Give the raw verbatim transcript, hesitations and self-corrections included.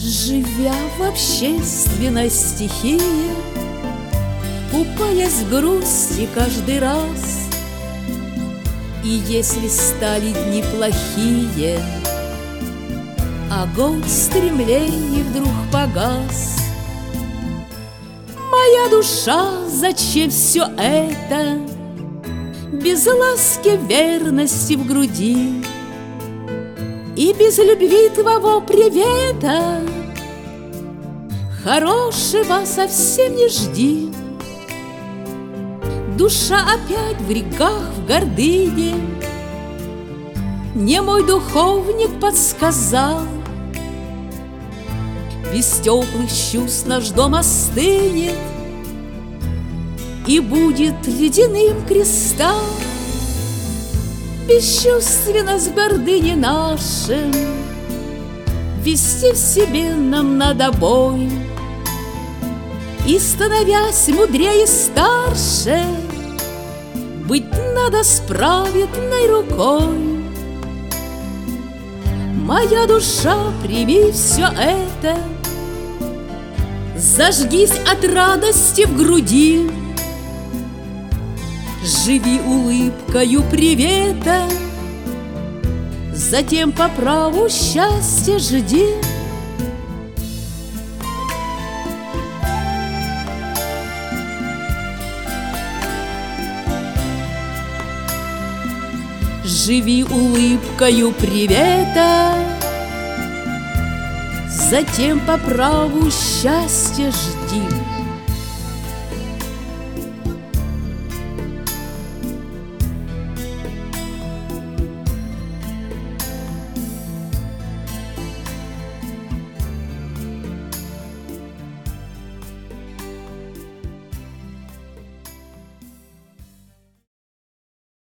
Живя в общественной стихии, купаясь в грусти каждый раз, и если стали дни плохие, огонь стремлений вдруг погас. Моя душа, зачем все это? Без ласки верности в груди и без любви твоего привета хорошего совсем не жди. Душа опять в реках, в гордыне. Мне мой духовник подсказал: без теплых чувств наш дом остынет и будет ледяным кристалл. Бесчувственность гордыни нашим вести в себе нам надо бой, и, становясь мудрее старше, быть надо с праведной рукой. Моя душа, прими все это, зажгись от радости в груди, живи улыбкою привета, затем по праву счастья жди. Живи улыбкою привета, затем по праву счастья жди.